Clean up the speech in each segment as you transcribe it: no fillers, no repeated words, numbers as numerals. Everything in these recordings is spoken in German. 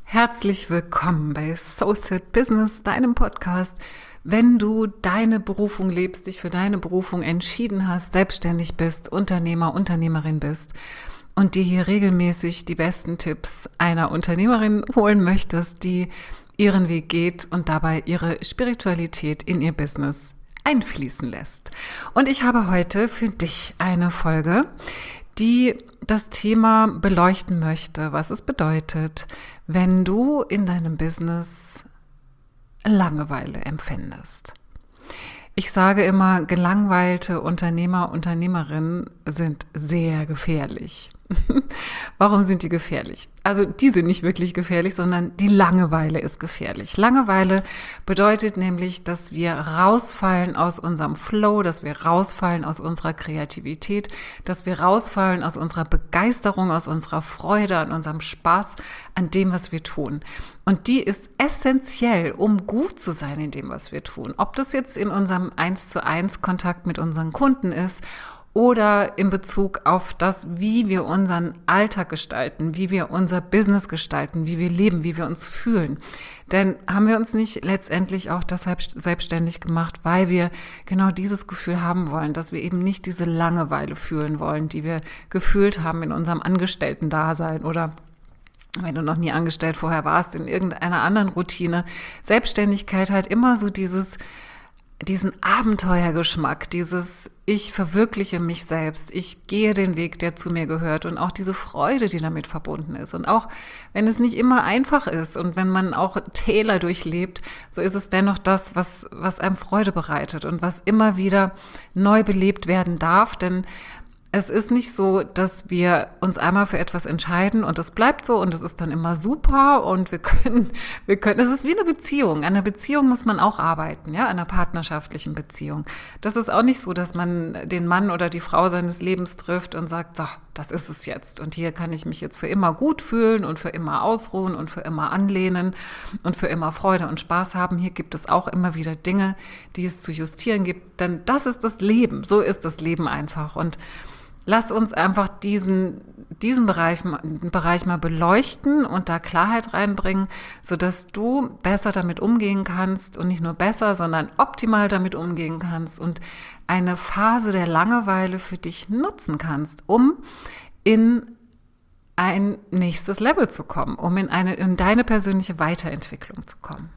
Herzlich willkommen bei Soulset Business, deinem Podcast. Wenn du deine Berufung lebst, dich für deine Berufung entschieden hast, selbstständig bist, Unternehmer, Unternehmerin bist und dir hier regelmäßig die besten Tipps einer Unternehmerin holen möchtest, die ihren Weg geht und dabei ihre Spiritualität in ihr Business einfließen lässt. Und ich habe heute für dich eine Folge, die das Thema beleuchten möchte, was es bedeutet, wenn du in deinem Business Langeweile empfindest. Ich sage immer, gelangweilte Unternehmer, Unternehmerinnen sind sehr gefährlich. Warum sind die gefährlich? Also die sind nicht wirklich gefährlich, sondern die Langeweile ist gefährlich. Langeweile bedeutet nämlich, dass wir rausfallen aus unserem Flow, dass wir rausfallen aus unserer Kreativität, dass wir rausfallen aus unserer Begeisterung, aus unserer Freude, an unserem Spaß, an dem, was wir tun. Und die ist essentiell, um gut zu sein in dem, was wir tun. Ob das jetzt in unserem 1:1 Kontakt mit unseren Kunden ist oder in Bezug auf das, wie wir unseren Alltag gestalten, wie wir unser Business gestalten, wie wir leben, wie wir uns fühlen. Denn haben wir uns nicht letztendlich auch deshalb selbstständig gemacht, weil wir genau dieses Gefühl haben wollen, dass wir eben nicht diese Langeweile fühlen wollen, die wir gefühlt haben in unserem Angestellten-Dasein oder wenn du noch nie angestellt vorher warst, in irgendeiner anderen Routine. Selbstständigkeit hat immer so diesen Abenteuergeschmack, dieses ich verwirkliche mich selbst, ich gehe den Weg, der zu mir gehört und auch diese Freude, die damit verbunden ist. Und auch wenn es nicht immer einfach ist und wenn man auch Täler durchlebt, so ist es dennoch das, was einem Freude bereitet und was immer wieder neu belebt werden darf, denn es ist nicht so, dass wir uns einmal für etwas entscheiden und es bleibt so und es ist dann immer super und wir können, es ist wie eine Beziehung. An einer Beziehung muss man auch arbeiten, ja, an einer partnerschaftlichen Beziehung. Das ist auch nicht so, dass man den Mann oder die Frau seines Lebens trifft und sagt, so, das ist es jetzt und hier kann ich mich jetzt für immer gut fühlen und für immer ausruhen und für immer anlehnen und für immer Freude und Spaß haben. Hier gibt es auch immer wieder Dinge, die es zu justieren gibt, denn das ist das Leben, so ist das Leben einfach und lass uns einfach diesen Bereich mal beleuchten und da Klarheit reinbringen, sodass du besser damit umgehen kannst und nicht nur besser, sondern optimal damit umgehen kannst und eine Phase der Langeweile für dich nutzen kannst, um in ein nächstes Level zu kommen, um in deine persönliche Weiterentwicklung zu kommen.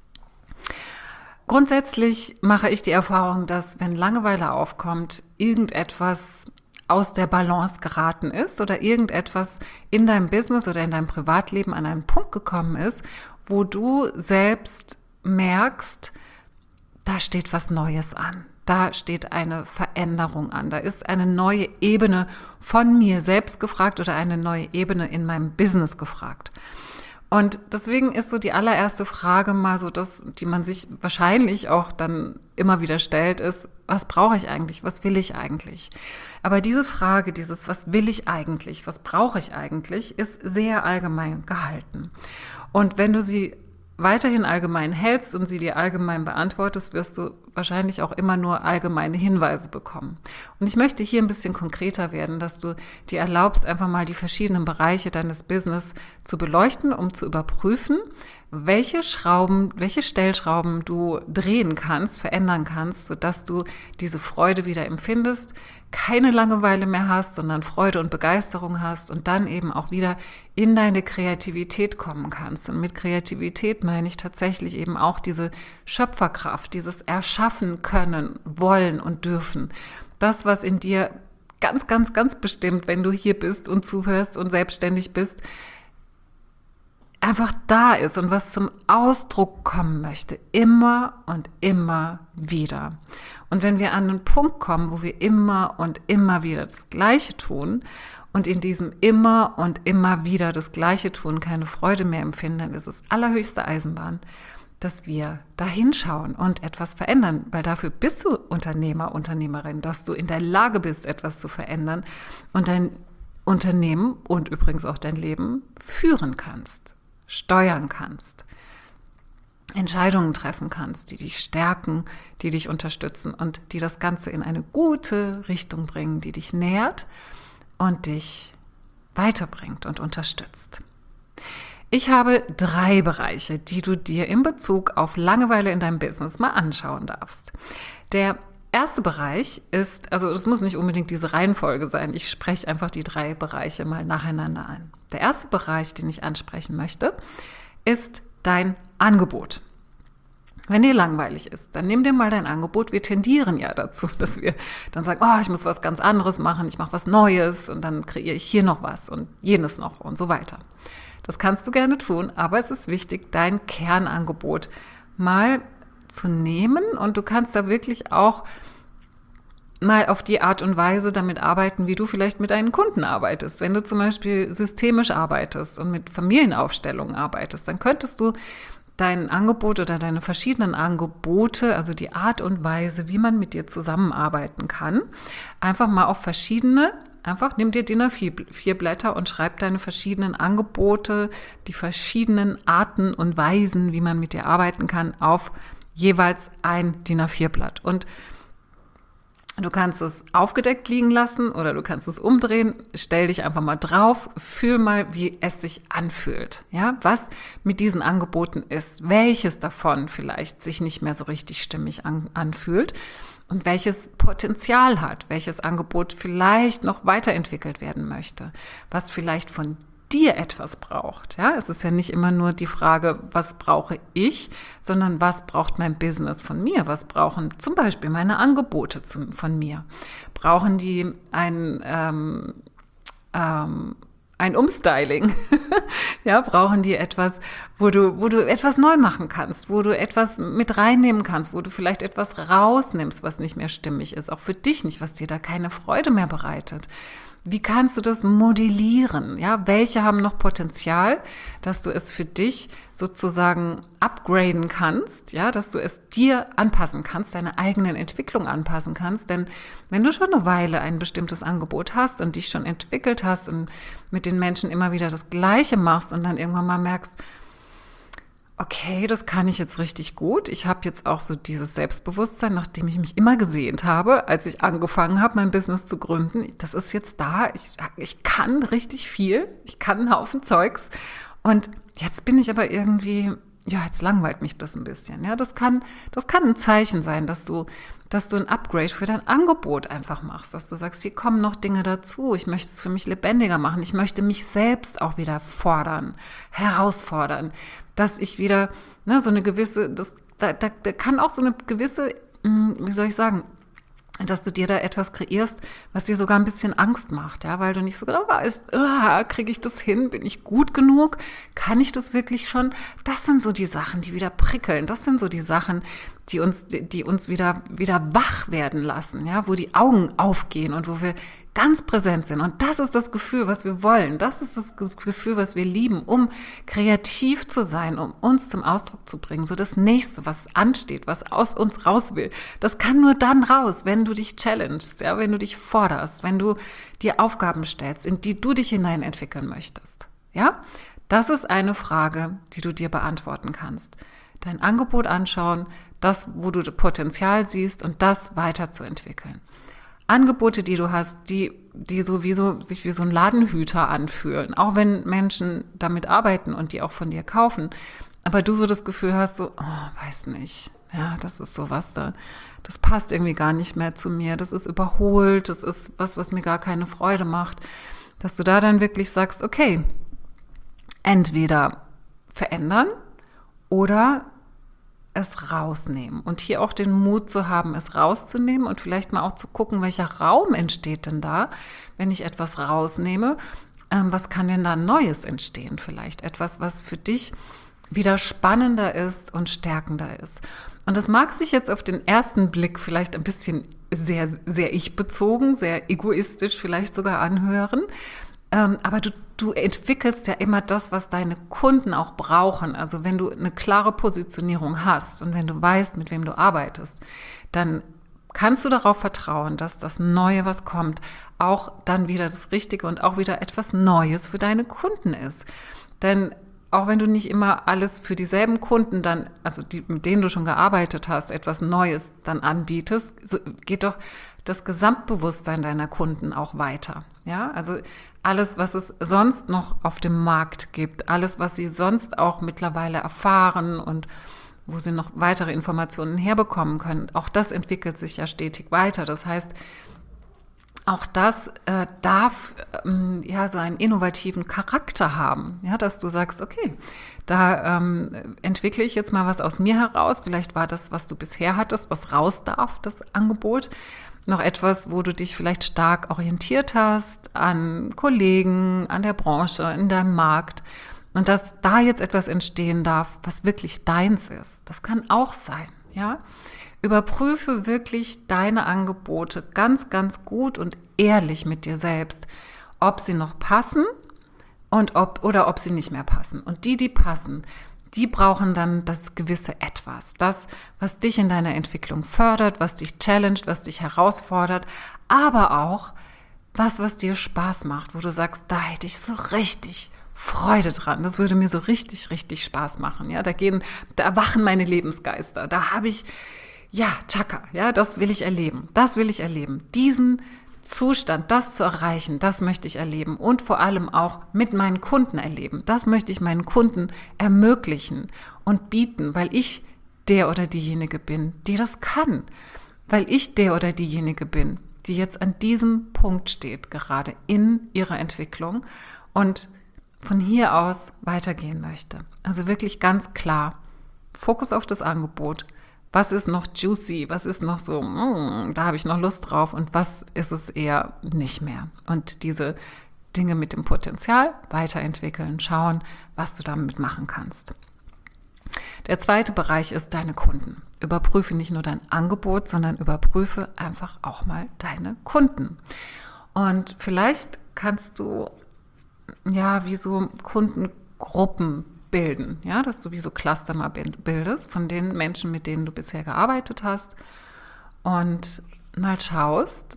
Grundsätzlich mache ich die Erfahrung, dass wenn Langeweile aufkommt, irgendetwas aus der Balance geraten ist oder irgendetwas in deinem Business oder in deinem Privatleben an einen Punkt gekommen ist, wo du selbst merkst, da steht was Neues an. Da steht eine Veränderung an. Da ist eine neue Ebene von mir selbst gefragt oder eine neue Ebene in meinem Business gefragt. Und deswegen ist so die allererste Frage mal so das, die man sich wahrscheinlich auch dann immer wieder stellt, ist, was brauche ich eigentlich? Was will ich eigentlich? Aber diese Frage, was will ich eigentlich? Was brauche ich eigentlich? Ist sehr allgemein gehalten. Und wenn du sie weiterhin allgemein hältst und sie dir allgemein beantwortest, wirst du wahrscheinlich auch immer nur allgemeine Hinweise bekommen. Und ich möchte hier ein bisschen konkreter werden, dass du dir erlaubst, einfach mal die verschiedenen Bereiche deines Business zu beleuchten, um zu überprüfen, welche Stellschrauben du drehen kannst, verändern kannst, sodass du diese Freude wieder empfindest, keine Langeweile mehr hast, sondern Freude und Begeisterung hast und dann eben auch wieder in deine Kreativität kommen kannst. Und mit Kreativität meine ich tatsächlich eben auch diese Schöpferkraft, dieses Erschaffen können, wollen und dürfen. Das, was in dir ganz, ganz, ganz bestimmt, wenn du hier bist und zuhörst und selbstständig bist, einfach da ist und was zum Ausdruck kommen möchte, immer und immer wieder. Und wenn wir an einen Punkt kommen, wo wir immer und immer wieder das Gleiche tun und in diesem immer und immer wieder das Gleiche tun keine Freude mehr empfinden, dann ist es allerhöchste Eisenbahn, dass wir da hinschauen und etwas verändern, weil dafür bist du Unternehmer, Unternehmerin, dass du in der Lage bist, etwas zu verändern und dein Unternehmen und übrigens auch dein Leben führen kannst, steuern kannst, Entscheidungen treffen kannst, die dich stärken, die dich unterstützen und die das Ganze in eine gute Richtung bringen, die dich nährt und dich weiterbringt und unterstützt. Ich habe 3 Bereiche, die du dir in Bezug auf Langeweile in deinem Business mal anschauen darfst. Der erste Bereich ist, also es muss nicht unbedingt diese Reihenfolge sein, ich spreche einfach die 3 Bereiche mal nacheinander an. Der erste Bereich, den ich ansprechen möchte, ist dein Angebot. Wenn dir langweilig ist, dann nimm dir mal dein Angebot. Wir tendieren ja dazu, dass wir dann sagen, ich muss was ganz anderes machen, ich mache was Neues und dann kreiere ich hier noch was und jenes noch und so weiter. Das kannst du gerne tun, aber es ist wichtig, dein Kernangebot mal zu nehmen und du kannst da wirklich auch mal auf die Art und Weise damit arbeiten, wie du vielleicht mit deinen Kunden arbeitest. Wenn du zum Beispiel systemisch arbeitest und mit Familienaufstellungen arbeitest, dann könntest du dein Angebot oder deine verschiedenen Angebote, also die Art und Weise, wie man mit dir zusammenarbeiten kann, einfach mal auf verschiedene, einfach nimm dir DIN A4 Blätter und schreib deine verschiedenen Angebote, die verschiedenen Arten und Weisen, wie man mit dir arbeiten kann, auf jeweils ein DIN A4 Blatt. Und du kannst es aufgedeckt liegen lassen oder du kannst es umdrehen. Stell dich einfach mal drauf, fühl mal, wie es sich anfühlt. Ja, was mit diesen Angeboten ist, welches davon vielleicht sich nicht mehr so richtig stimmig anfühlt und welches Potenzial hat, welches Angebot vielleicht noch weiterentwickelt werden möchte, was vielleicht von dir etwas braucht. Ja, es ist ja nicht immer nur die Frage, was brauche ich, sondern was braucht mein Business von mir? Was brauchen zum Beispiel meine Angebote von mir? Brauchen die ein Umstyling? Ja, brauchen die etwas, wo du etwas neu machen kannst, wo du etwas mit reinnehmen kannst, wo du vielleicht etwas rausnimmst, was nicht mehr stimmig ist, auch für dich nicht, was dir da keine Freude mehr bereitet. Wie kannst du das modellieren? Ja, welche haben noch Potenzial, dass du es für dich sozusagen upgraden kannst, ja, dass du es dir anpassen kannst, deine eigenen Entwicklung anpassen kannst, denn wenn du schon eine Weile ein bestimmtes Angebot hast und dich schon entwickelt hast und mit den Menschen immer wieder das Gleiche machst und dann irgendwann mal merkst, okay, das kann ich jetzt richtig gut. Ich habe jetzt auch so dieses Selbstbewusstsein, nachdem ich mich immer gesehnt habe, als ich angefangen habe, mein Business zu gründen. Das ist jetzt da. Ich kann richtig viel. Ich kann einen Haufen Zeugs. Und jetzt bin ich aber irgendwie, ja, jetzt langweilt mich das ein bisschen. Ja, das kann ein Zeichen sein, dass du ein Upgrade für dein Angebot einfach machst, dass du sagst, hier kommen noch Dinge dazu, ich möchte es für mich lebendiger machen, ich möchte mich selbst auch wieder herausfordern, dass ich wieder, so eine gewisse, da kann auch so eine gewisse, wie soll ich sagen, dass du dir da etwas kreierst, was dir sogar ein bisschen Angst macht, ja, weil du nicht so genau weißt, kriege ich das hin, bin ich gut genug, kann ich das wirklich schon? Das sind so die Sachen, die wieder prickeln, das sind so die Sachen, die uns wieder wach werden lassen, ja, wo die Augen aufgehen und wo wir ganz präsent sind. Und das ist das Gefühl, was wir wollen. Das ist das Gefühl, was wir lieben, um kreativ zu sein, um uns zum Ausdruck zu bringen. So das Nächste, was ansteht, was aus uns raus will, das kann nur dann raus, wenn du dich challengest, ja, wenn du dich forderst, wenn du dir Aufgaben stellst, in die du dich hinein entwickeln möchtest. Ja, das ist eine Frage, die du dir beantworten kannst. Dein Angebot anschauen, das, wo du Potenzial siehst und das weiterzuentwickeln. Angebote, die du hast, die sowieso sich wie so ein Ladenhüter anfühlen, auch wenn Menschen damit arbeiten und die auch von dir kaufen, aber du so das Gefühl hast, so, weiß nicht, ja, das ist sowas, das passt irgendwie gar nicht mehr zu mir, das ist überholt, das ist was mir gar keine Freude macht, dass du da dann wirklich sagst, okay, entweder verändern oder es rausnehmen und hier auch den Mut zu haben, es rauszunehmen und vielleicht mal auch zu gucken, welcher Raum entsteht denn da, wenn ich etwas rausnehme, was kann denn da Neues entstehen vielleicht, etwas, was für dich wieder spannender ist und stärkender ist. Und das mag sich jetzt auf den ersten Blick vielleicht ein bisschen sehr, sehr ich-bezogen, sehr egoistisch vielleicht sogar anhören, aber du entwickelst ja immer das, was deine Kunden auch brauchen. Also wenn du eine klare Positionierung hast und wenn du weißt, mit wem du arbeitest, dann kannst du darauf vertrauen, dass das Neue, was kommt, auch dann wieder das Richtige und auch wieder etwas Neues für deine Kunden ist. Denn auch wenn du nicht immer alles für dieselben Kunden dann, also die, mit denen du schon gearbeitet hast, etwas Neues dann anbietest, so geht doch das Gesamtbewusstsein deiner Kunden auch weiter. Ja, also alles, was es sonst noch auf dem Markt gibt, alles, was sie sonst auch mittlerweile erfahren und wo sie noch weitere Informationen herbekommen können, auch das entwickelt sich ja stetig weiter. Das heißt, auch das darf so einen innovativen Charakter haben, ja, dass du sagst, okay, da entwickle ich jetzt mal was aus mir heraus. Vielleicht war das, was du bisher hattest, was raus darf, das Angebot, noch etwas, wo du dich vielleicht stark orientiert hast an Kollegen, an der Branche, in deinem Markt. Und dass da jetzt etwas entstehen darf, was wirklich deins ist. Das kann auch sein, ja. Überprüfe wirklich deine Angebote ganz, ganz gut und ehrlich mit dir selbst, ob sie noch passen und ob sie nicht mehr passen. Und die passen, die brauchen dann das gewisse Etwas. Das, was dich in deiner Entwicklung fördert, was dich challenged, was dich herausfordert, aber auch was dir Spaß macht, wo du sagst, da hätte ich so richtig Freude dran. Das würde mir so richtig, richtig Spaß machen. Ja, da erwachen meine Lebensgeister. Da habe ich, Chaka, ja, das will ich erleben. Das will ich erleben. Diesen Zustand, das zu erreichen, das möchte ich erleben und vor allem auch mit meinen Kunden erleben. Das möchte ich meinen Kunden ermöglichen und bieten, weil ich der oder diejenige bin, die das kann. Weil ich der oder diejenige bin, die jetzt an diesem Punkt steht, gerade in ihrer Entwicklung und von hier aus weitergehen möchte. Also wirklich ganz klar, Fokus auf das Angebot. Was ist noch juicy? Was ist noch so, da habe ich noch Lust drauf und was ist es eher nicht mehr? Und diese Dinge mit dem Potenzial weiterentwickeln, schauen, was du damit machen kannst. Der zweite Bereich ist deine Kunden. Überprüfe nicht nur dein Angebot, sondern überprüfe einfach auch mal deine Kunden. Und vielleicht kannst du wie so Kundengruppen bilden, ja, dass du wie so Cluster mal bildest von den Menschen, mit denen du bisher gearbeitet hast und mal schaust,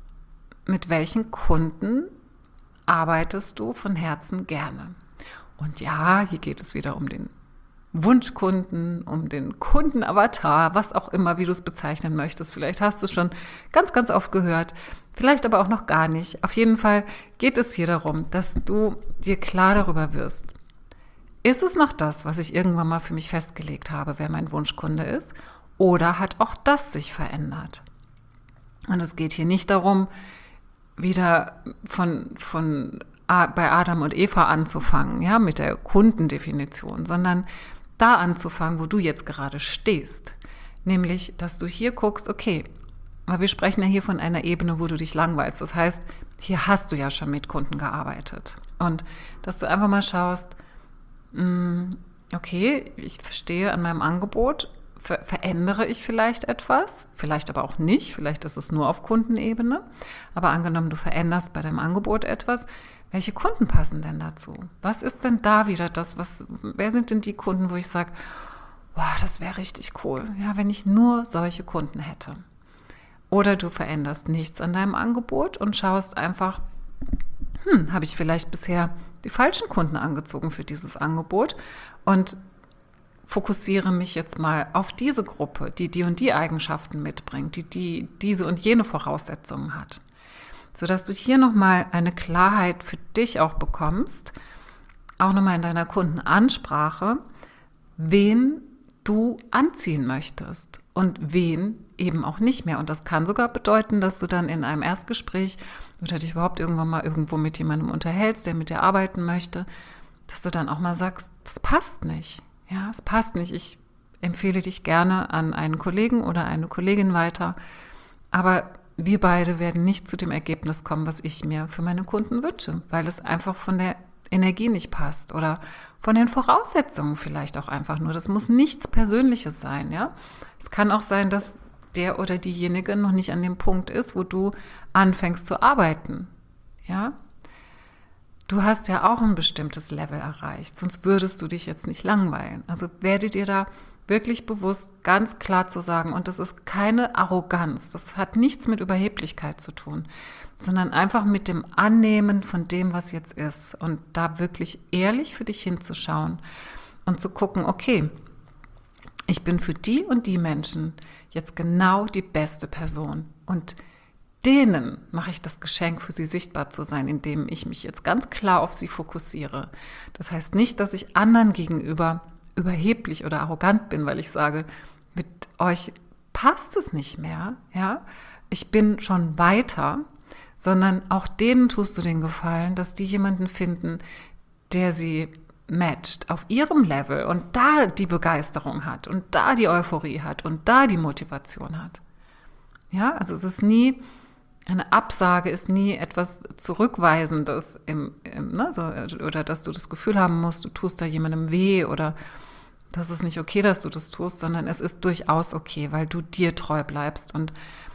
mit welchen Kunden arbeitest du von Herzen gerne. Und ja, hier geht es wieder um den Wunschkunden, um den Kundenavatar, was auch immer, wie du es bezeichnen möchtest. Vielleicht hast du es schon ganz, ganz oft gehört, vielleicht aber auch noch gar nicht. Auf jeden Fall geht es hier darum, dass du dir klar darüber wirst, ist es noch das, was ich irgendwann mal für mich festgelegt habe, wer mein Wunschkunde ist? Oder hat auch das sich verändert? Und es geht hier nicht darum, wieder bei Adam und Eva anzufangen, ja, mit der Kundendefinition, sondern da anzufangen, wo du jetzt gerade stehst. Nämlich, dass du hier guckst, okay, aber wir sprechen ja hier von einer Ebene, wo du dich langweilst. Das heißt, hier hast du ja schon mit Kunden gearbeitet. Und dass du einfach mal schaust, okay, ich verstehe an meinem Angebot, verändere ich vielleicht etwas, vielleicht aber auch nicht, vielleicht ist es nur auf Kundenebene, aber angenommen, du veränderst bei deinem Angebot etwas, welche Kunden passen denn dazu? Was ist denn da wieder wer sind denn die Kunden, wo ich sage, wow, das wäre richtig cool, ja, wenn ich nur solche Kunden hätte. Oder du veränderst nichts an deinem Angebot und schaust einfach, habe ich vielleicht bisher die falschen Kunden angezogen für dieses Angebot und fokussiere mich jetzt mal auf diese Gruppe, die und die Eigenschaften mitbringt, die diese und jene Voraussetzungen hat. Sodass du hier nochmal eine Klarheit für dich auch bekommst, auch nochmal in deiner Kundenansprache, wen du anziehen möchtest und wen eben auch nicht mehr. Und das kann sogar bedeuten, dass du dann in einem Erstgespräch oder dich überhaupt irgendwann mal irgendwo mit jemandem unterhältst, der mit dir arbeiten möchte, dass du dann auch mal sagst, das passt nicht. Ja, es passt nicht. Ich empfehle dich gerne an einen Kollegen oder eine Kollegin weiter, aber wir beide werden nicht zu dem Ergebnis kommen, was ich mir für meine Kunden wünsche, weil es einfach von der Energie nicht passt oder von den Voraussetzungen vielleicht auch einfach nur. Das muss nichts Persönliches sein, ja. Es kann auch sein, dass der oder diejenige noch nicht an dem Punkt ist, wo du anfängst zu arbeiten, ja. Du hast ja auch ein bestimmtes Level erreicht, sonst würdest du dich jetzt nicht langweilen. Also werde dir da wirklich bewusst ganz klar zu sagen, und das ist keine Arroganz, das hat nichts mit Überheblichkeit zu tun, sondern einfach mit dem Annehmen von dem, was jetzt ist und da wirklich ehrlich für dich hinzuschauen und zu gucken, okay, ich bin für die und die Menschen jetzt genau die beste Person und denen mache ich das Geschenk, für sie sichtbar zu sein, indem ich mich jetzt ganz klar auf sie fokussiere. Das heißt nicht, dass ich anderen gegenüber überheblich oder arrogant bin, weil ich sage, mit euch passt es nicht mehr, ja? Ich bin schon weiter, sondern auch denen tust du den Gefallen, dass die jemanden finden, der sie matcht auf ihrem Level und da die Begeisterung hat und da die Euphorie hat und da die Motivation hat. Ja, also es ist nie, eine Absage ist nie etwas Zurückweisendes oder dass du das Gefühl haben musst, du tust da jemandem weh oder das ist nicht okay, dass du das tust, sondern es ist durchaus okay, weil du dir treu bleibst und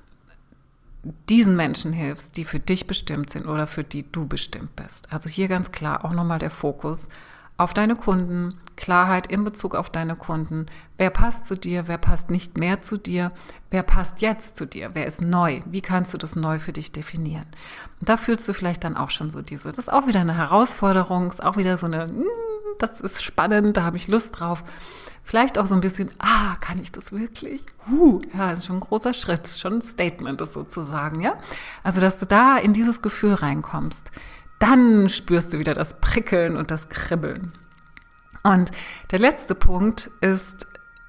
diesen Menschen hilfst, die für dich bestimmt sind oder für die du bestimmt bist. Also hier ganz klar auch nochmal der Fokus auf deine Kunden, Klarheit in Bezug auf deine Kunden. Wer passt zu dir, wer passt nicht mehr zu dir, wer passt jetzt zu dir, wer ist neu, wie kannst du das neu für dich definieren? Und da fühlst du vielleicht dann auch schon so das ist auch wieder eine Herausforderung, ist auch wieder so das ist spannend, da habe ich Lust drauf. Vielleicht auch so ein bisschen, kann ich das wirklich? Ja, ist schon ein großer Schritt, ist schon ein Statement, das sozusagen, ja? Also, dass du da in dieses Gefühl reinkommst, dann spürst du wieder das Prickeln und das Kribbeln. Und der letzte Punkt ist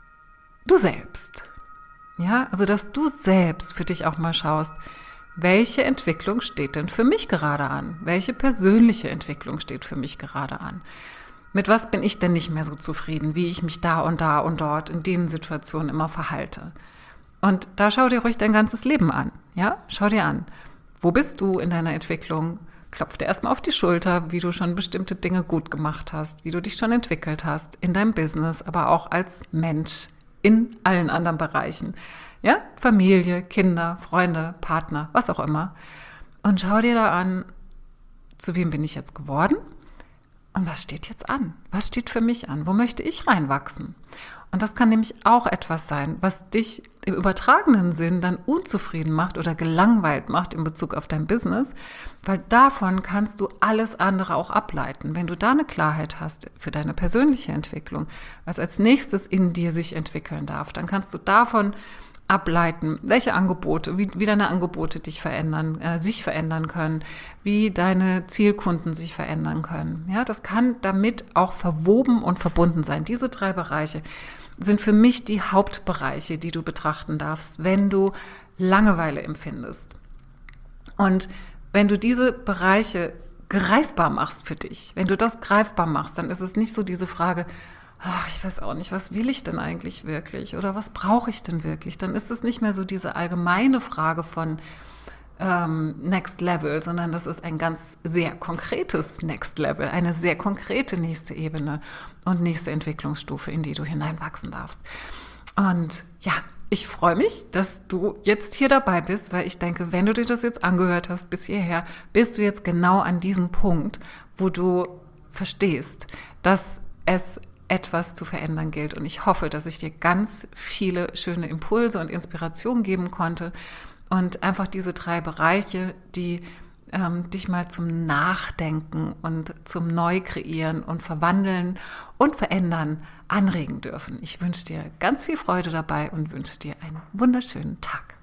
du selbst. Ja, also, dass du selbst für dich auch mal schaust, welche Entwicklung steht denn für mich gerade an? Welche persönliche Entwicklung steht für mich gerade an? Mit was bin ich denn nicht mehr so zufrieden, wie ich mich da und dort in den Situationen immer verhalte? Und da schau dir ruhig dein ganzes Leben an. Ja, schau dir an. Wo bist du in deiner Entwicklung? Klopf dir erstmal auf die Schulter, wie du schon bestimmte Dinge gut gemacht hast, wie du dich schon entwickelt hast in deinem Business, aber auch als Mensch in allen anderen Bereichen. Ja, Familie, Kinder, Freunde, Partner, was auch immer. Und schau dir da an, zu wem bin ich jetzt geworden? Und was steht jetzt an? Was steht für mich an? Wo möchte ich reinwachsen? Und das kann nämlich auch etwas sein, was dich im übertragenen Sinn dann unzufrieden macht oder gelangweilt macht in Bezug auf dein Business, weil davon kannst du alles andere auch ableiten. Wenn du da eine Klarheit hast für deine persönliche Entwicklung, was als nächstes in dir sich entwickeln darf, dann kannst du davon ableiten, welche Angebote, wie deine Angebote sich verändern können, wie deine Zielkunden sich verändern können. Ja, das kann damit auch verwoben und verbunden sein. Diese 3 Bereiche sind für mich die Hauptbereiche, die du betrachten darfst, wenn du Langeweile empfindest. Und wenn du diese Bereiche greifbar machst für dich, wenn du das greifbar machst, dann ist es nicht so diese Frage, ich weiß auch nicht, was will ich denn eigentlich wirklich oder was brauche ich denn wirklich? Dann ist es nicht mehr so diese allgemeine Frage von Next Level, sondern das ist ein ganz sehr konkretes Next Level, eine sehr konkrete nächste Ebene und nächste Entwicklungsstufe, in die du hineinwachsen darfst. Und ja, ich freue mich, dass du jetzt hier dabei bist, weil ich denke, wenn du dir das jetzt angehört hast bis hierher, bist du jetzt genau an diesem Punkt, wo du verstehst, dass es etwas zu verändern gilt. Und ich hoffe, dass ich dir ganz viele schöne Impulse und Inspirationen geben konnte und einfach diese 3 Bereiche, die dich mal zum Nachdenken und zum Neukreieren und Verwandeln und Verändern anregen dürfen. Ich wünsche dir ganz viel Freude dabei und wünsche dir einen wunderschönen Tag.